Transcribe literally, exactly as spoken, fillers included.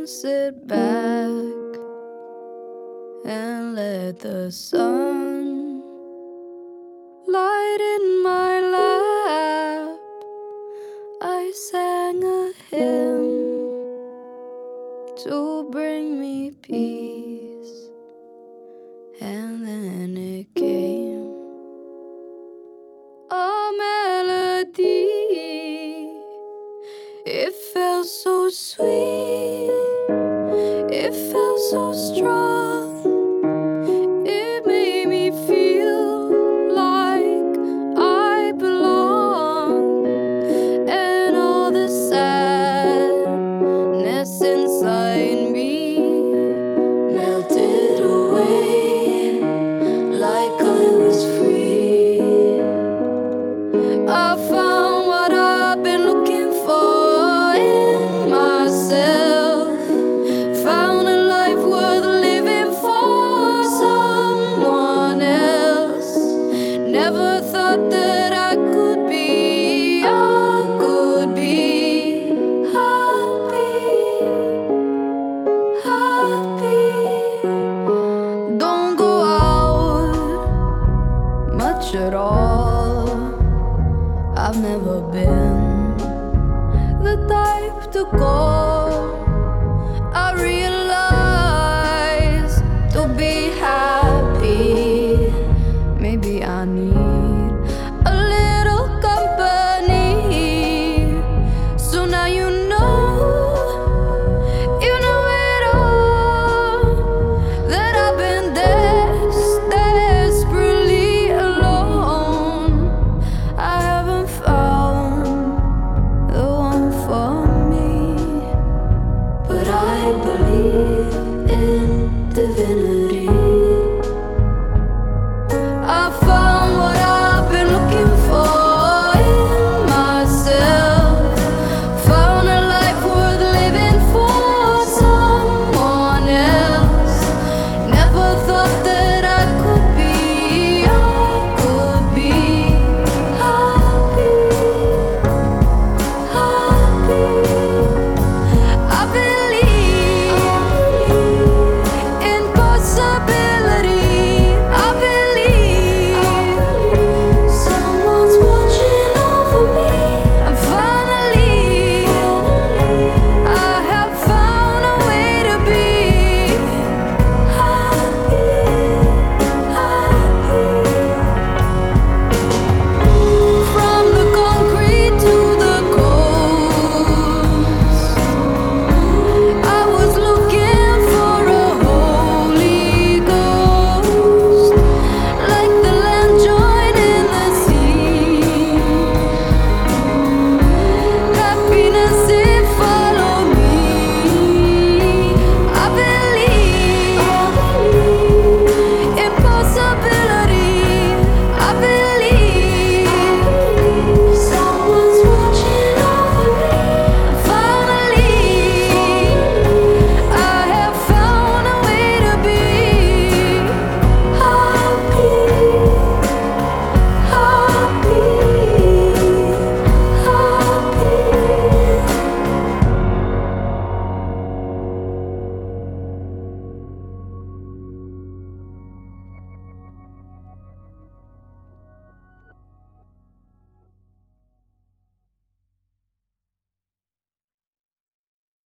down, sit back, and let the sun light in my lap. I sang a hymn to bring me peace, and then it came a melody. It felt so sweet, it felt so strong. It made me feel like I belong, and all the sadness inside me melted away like I was free. I found what I've been looking for in myself, found a life worth living for someone else. Never thought that I could be, I could be happy, happy. Don't go out much at all. I've never been the type to go. I realize